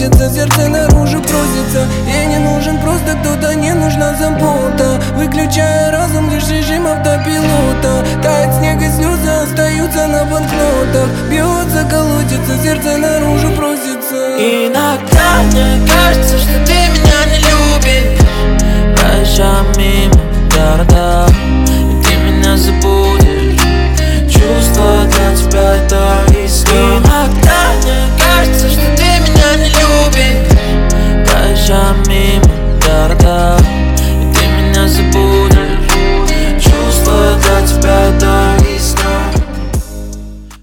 колотится, сердце наружу просится. Ей не нужен просто кто-то, не нужна забота. Выключая разум, лишь режим автопилота. Тает снег и слезы остаются на банкнотах. Бьется, колотится, сердце наружу просится. Иногда мне кажется, что ты меня не любишь. Прощай,